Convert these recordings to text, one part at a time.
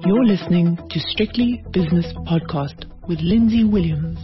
You're listening to Strictly Business Podcast with Lindsay Williams.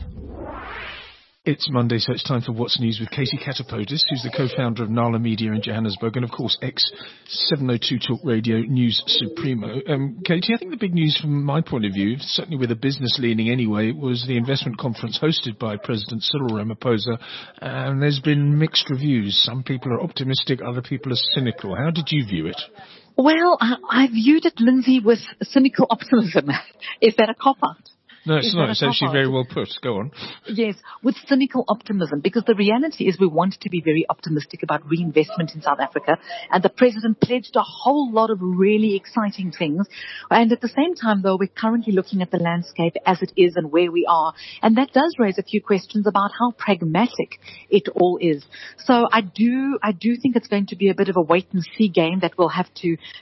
It's Monday, so it's time for What's News with Katie Katapodis, who's the co-founder of Nala Media in Johannesburg, and of course, ex-702 Talk Radio News Supremo. Katie, I think the big news from my point of view, certainly with a business leaning anyway, was the investment conference hosted by President Cyril Ramaphosa, and there's been mixed reviews. Some people are optimistic, other people are cynical. How did you view it? Well, I viewed it, Lindsay, with cynical optimism. Is that a cop-out? No, it's not. It's actually very well put. Go on. Yes, with cynical optimism, because the reality is we want to be very optimistic about reinvestment in South Africa, and the president pledged a whole lot of really exciting things. And at the same time, though, we're currently looking at the landscape as it is and where we are, and that does raise a few questions about how pragmatic it all is. So I do think it's going to be a bit of a wait and see game that we'll have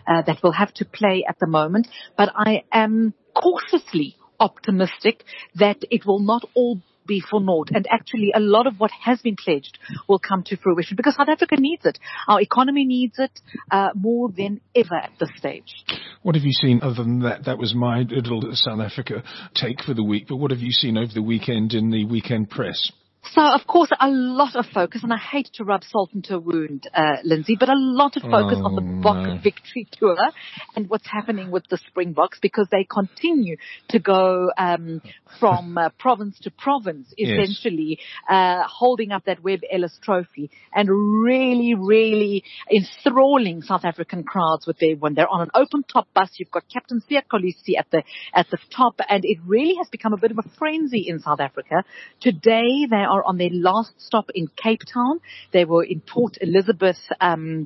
to play at the moment. But I am cautiously optimistic that it will not all be for naught. And actually, a lot of what has been pledged will come to fruition because South Africa needs it. Our economy needs it more than ever at this stage. What have you seen other than that? That was my little South Africa take for the week. But what have you seen over the weekend in the weekend press? So, of course, a lot of focus, and I hate to rub salt into a wound, Lindsay, but a lot of focus on the Bok Victory Tour and what's happening with the Springboks because they continue to go from province to province, essentially, holding up that Webb Ellis Trophy and really, really enthralling South African crowds when they're on an open-top bus. You've got Captain Siya Kolisi at the top, and it really has become a bit of a frenzy in South Africa. Today, they are on their last stop in Cape Town. They were in Port Elizabeth, and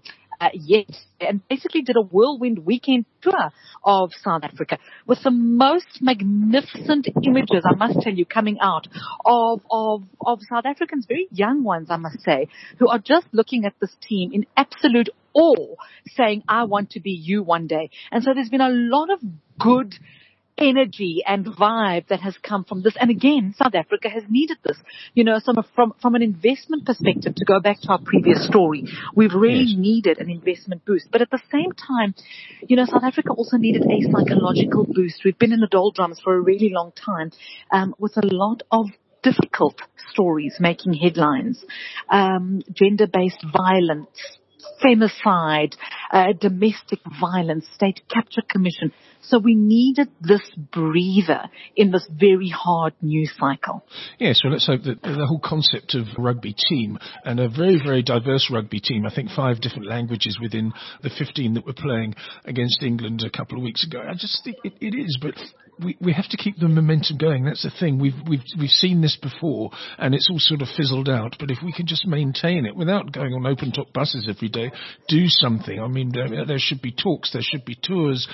basically did a whirlwind weekend tour of South Africa with the most magnificent images, I must tell you, coming out of South Africans, very young ones, I must say, who are just looking at this team in absolute awe, saying, I want to be you one day. And so there's been a lot of good energy and vibe that has come from this. And again, South Africa has needed this. You know, from an investment perspective, to go back to our previous story, we've really needed an investment boost. But at the same time, you know, South Africa also needed a psychological boost. We've been in the doldrums for a really long time, with a lot of difficult stories making headlines, gender-based violence, femicide, domestic violence, state capture commission. So we needed this breather in this very hard news cycle. Yes, well, let's hope that the whole concept of rugby team, and a very, very diverse rugby team, I think 5 different languages within the 15 that were playing against England a couple of weeks ago. I just think it is, but we have to keep the momentum going. That's the thing. We've seen this before, and it's all sort of fizzled out. But if we can just maintain it without going on open-top buses every day, do something. I mean, there should be talks, there should be tours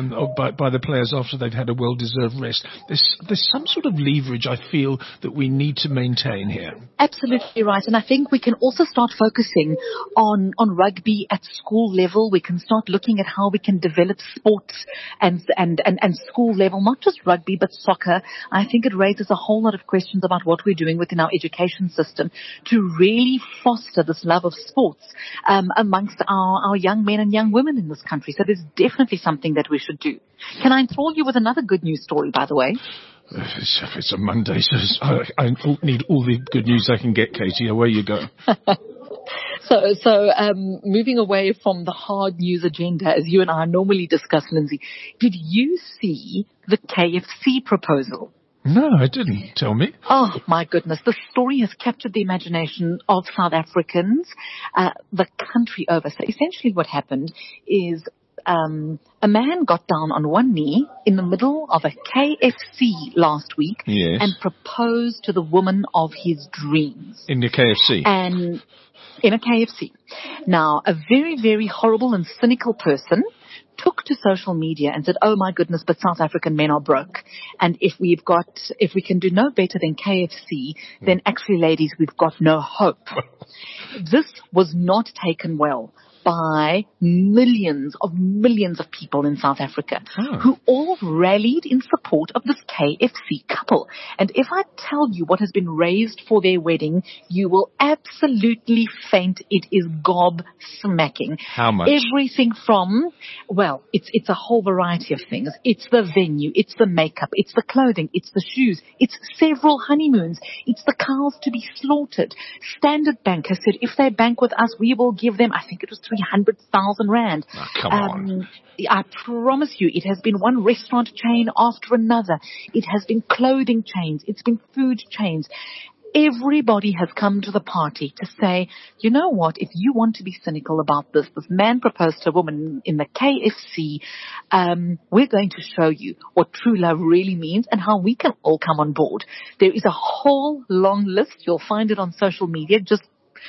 by the players after they've had a well-deserved rest. There's some sort of leverage, I feel, that we need to maintain here. Absolutely right. And I think we can also start focusing on rugby at school level. We can start looking at how we can develop sports and school level, not just rugby, but soccer. I think it raises a whole lot of questions about what we're doing within our education system to really foster this love of sports amongst our young men and young women in this country. So there's definitely something that we should do. Can I enthrall you with another good news story, by the way? It's a Monday, so I need all the good news I can get, Katie. Away you go. So, moving away from the hard news agenda, as you and I normally discuss, Lindsay, did you see the KFC proposal? No, I didn't. Tell me. Oh, my goodness. The story has captured the imagination of South Africans, the country over. So essentially what happened is a man got down on one knee in the middle of a KFC last week and proposed to the woman of his dreams. In the KFC? And in a KFC. Now, a very, very horrible and cynical person took to social media and said, oh my goodness, but South African men are broke. And if we can do no better than KFC, then actually, ladies, we've got no hope. This was not taken well by millions of people in South Africa who all rallied in support of this KFC couple. And if I tell you what has been raised for their wedding, you will absolutely faint. It is gobsmacking. How much? Everything from, well, it's a whole variety of things. It's the venue, it's the makeup, it's the clothing, it's the shoes, it's several honeymoons, it's the cows to be slaughtered. Standard Bank has said if they bank with us, we will give them, I think it was 300,000 rand. Oh, come on. I promise you, it has been one restaurant chain after another. It has been clothing chains. It's been food chains. Everybody has come to the party to say, you know what, if you want to be cynical about this man proposed to a woman in the KFC, we're going to show you what true love really means and how we can all come on board. There is a whole long list. You'll find it on social media. Just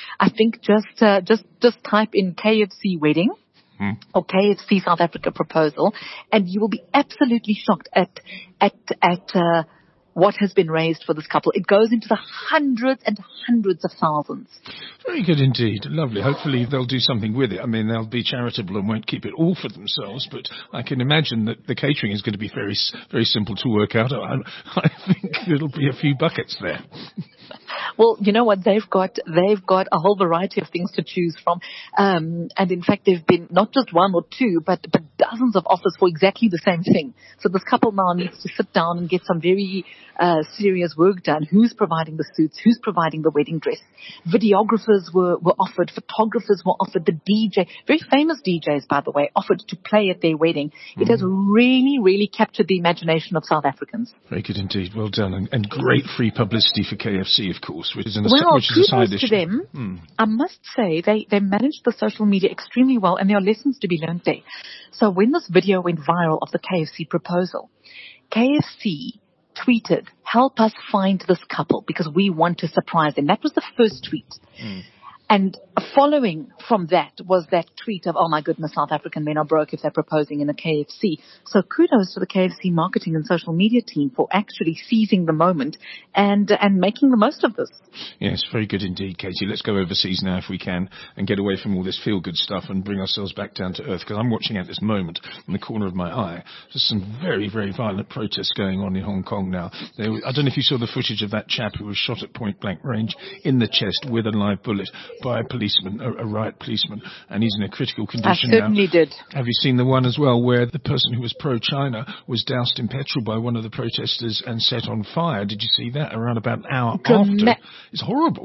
type in KFC wedding or KFC South Africa proposal, and you will be absolutely shocked at what has been raised for this couple. It goes into the hundreds and hundreds of thousands. Very good indeed. Lovely. Hopefully they'll do something with it. I mean, they'll be charitable and won't keep it all for themselves, but I can imagine that the catering is going to be very, very simple to work out. I think there'll be a few buckets there. Well, you know what? They've got a whole variety of things to choose from. And in fact, there've been not just one or two, but dozens of offers for exactly the same thing. So this couple now needs to sit down and get some very serious work done. Who's providing the suits? Who's providing the wedding dress? Videographers were offered. Photographers were offered. The DJ, very famous DJs, by the way, offered to play at their wedding. It has really, really captured the imagination of South Africans. Very good indeed. Well done. And great free publicity for KFC, of course, which is a side issue. To them. I must say they managed the social media extremely well, and there are lessons to be learned there. So when this video went viral of the KFC proposal, KFC tweeted, "Help us find this couple because we want to surprise them." That was the first tweet. And following from that was that tweet of, "Oh my goodness, South African men are broke if they're proposing in a KFC." So kudos to the KFC marketing and social media team for actually seizing the moment and making the most of this. Yes, very good indeed, Katie. Let's go overseas now if we can and get away from all this feel-good stuff and bring ourselves back down to earth, because I'm watching at this moment in the corner of my eye. There's some very, very violent protests going on in Hong Kong now. I don't know if you saw the footage of that chap who was shot at point-blank range in the chest with a live bullet by a policeman, a riot policeman, and he's in a critical condition now. I certainly did. Have you seen the one as well where the person who was pro-China was doused in petrol by one of the protesters and set on fire? Did you see that around about an hour after? It's horrible.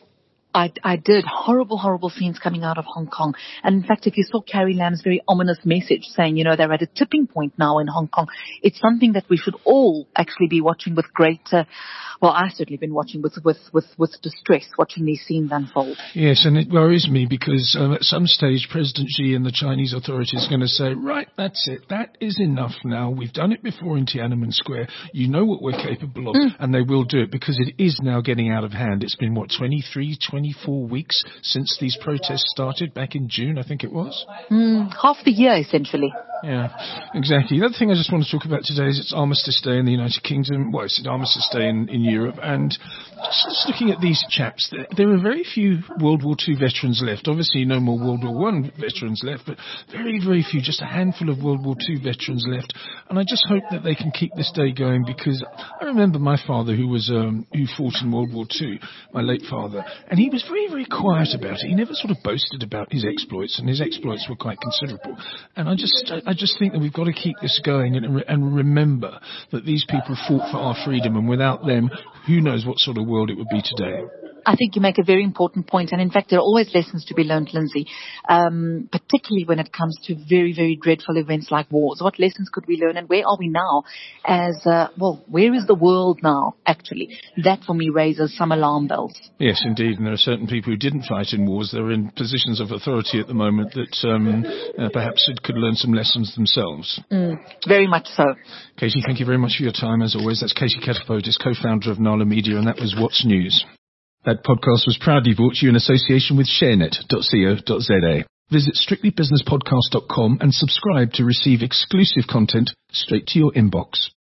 I did. Horrible scenes coming out of Hong Kong. And in fact, if you saw Carrie Lam's very ominous message saying, you know, they're at a tipping point now in Hong Kong, it's something that we should all actually be watching with great, I've certainly been watching with distress, watching these scenes unfold. Yes, and it worries me because at some stage, President Xi and the Chinese authorities are going to say, right, that's it. That is enough now. We've done it before in Tiananmen Square. You know what we're capable of. And they will do it because it is now getting out of hand. It's been, 24 weeks since these protests started back in June, I think it was. Half the year, essentially. Yeah, exactly. The other thing I just want to talk about today is it's Armistice Day in the United Kingdom. Well, it's Armistice Day in Europe. And just looking at these chaps, there are very few World War II veterans left. Obviously, no more World War I veterans left, but very, very few, just a handful of World War II veterans left. And I just hope that they can keep this day going, because I remember my father who fought in World War II, my late father, and he was very, very quiet about it. He never sort of boasted about his exploits, and his exploits were quite considerable. And I just think that we've got to keep this going and remember that these people fought for our freedom, and without them, who knows what sort of world it would be today. I think you make a very important point, and in fact there are always lessons to be learned, Lindsay, particularly when it comes to very, very dreadful events like wars. What lessons could we learn, and where are we now where is the world now, actually? That for me raises some alarm bells. Yes, indeed, and there are certain people who didn't fight in wars. They're in positions of authority at the moment that perhaps could learn some lessons themselves. Very much so. Katie, thank you very much for your time, as always. That's Katie Kettleford, co-founder of Nala Media, and that was What's News. That podcast was proudly brought to you in association with sharenet.co.za. Visit strictlybusinesspodcast.com and subscribe to receive exclusive content straight to your inbox.